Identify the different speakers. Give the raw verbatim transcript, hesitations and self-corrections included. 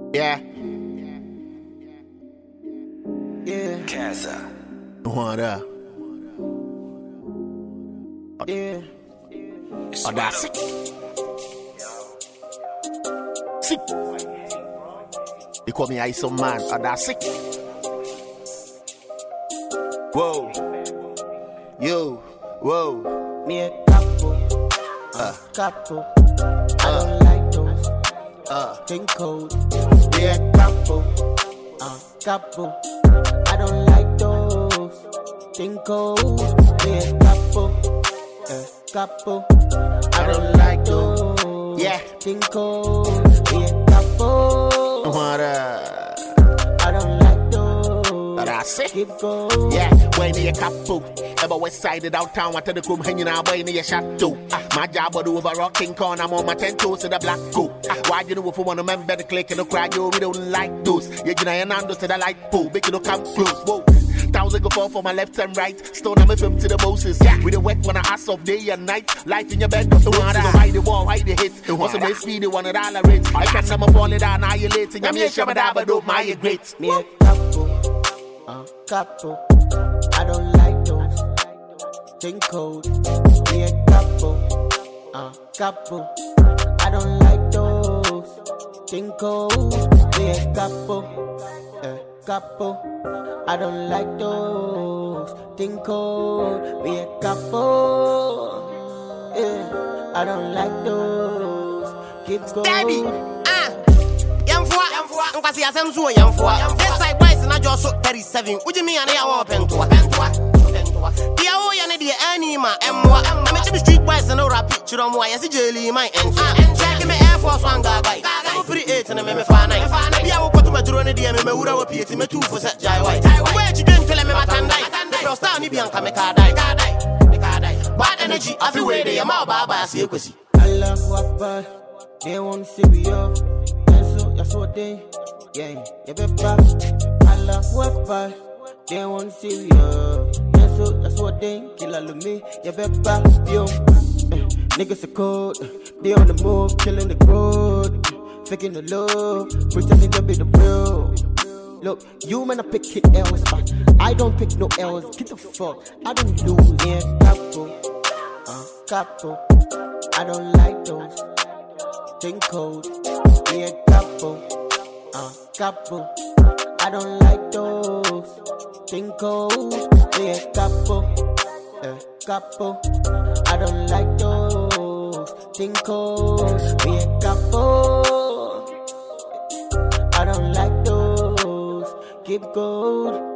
Speaker 1: Yeah.
Speaker 2: Yeah.
Speaker 3: Casa.
Speaker 1: What up?
Speaker 2: Yeah.
Speaker 1: Oh, that's it. Sick. They call me Iso Man. Oh, that's it. Whoa. Yo. Whoa.
Speaker 2: Me a couple. Uh. Couple. I don't like those.
Speaker 1: Uh.
Speaker 2: Think code.
Speaker 1: Yeah.
Speaker 2: Couple. Uh. Couple. I don't like those. Think code. Me a couple. Uh. Couple. I don't like those.
Speaker 1: Yeah.
Speaker 2: Think code. Me a couple.
Speaker 1: What up?
Speaker 2: I don't like those.
Speaker 1: Oh, that's it.
Speaker 2: Keep going.
Speaker 1: Yeah, when you couple, ever west side of downtown, what the come hanging out by your shadow. My job would over rocking corn, I'm on my ten toes to the black coat. Why you know if you want to remember the click and the cry, you we don't like those. Yeah, you know, and I'm to the light pole, make you come close. Whoa. Thousand go fall for my left and right. Stone I'm a film to the Moses. Yeah, with the wet when I ass off day and night. Life in your bed, but the one that hide the wall, hide the hit. What's the best speed, the one that all rates. I can't never fall it down, annihilating. I'm here, Shabba don't my great.
Speaker 2: Me a couple. Uh, couple, I don't like those. Think code, me a couple. Uh, couple, I don't like those. Think code, me a couple. Uh, couple, I don't like those. Think code, me a couple. Yeah, I don't like those. Keep going.
Speaker 4: Ah, young for, young for, I'm quasi as I'm so young for. This side boys and I just so thirty-seven. Would you mean I want pentua? Pentua, pentua. The hour and the anima, and what? I'm the street boys and a picture on why I see jelly my end. And check me Air Force One guy. I'm pretty eight and I'm a fan. I will put my drone at the M M. I would have appeared to me too for such Jai White. Where you didn't tell me my time. I stand in Bianca Mekadai. Bad energy, I feel where they are my baba. I see you.
Speaker 2: I love what bad. They won't see me off. That's what they, yeah, yeah, baby. I love what bad. They won't see me up. Yeah, so that's what they kill all of me. Yeah, baby, yo, uh, niggas are cold. Uh, they on the move, killing the road, uh, faking the love, pretending to be the real. Look, you man, I pick hit L's, but I don't pick no L's. Get the fuck, I don't lose. Yeah, couple, uh, couple. I don't like those. Think code, yeah, couple, uh, couple. I don't like those. Think code, yeah, couple, uh, couple. I don't like those. Think code, yeah, couple. I don't like those. Keep going.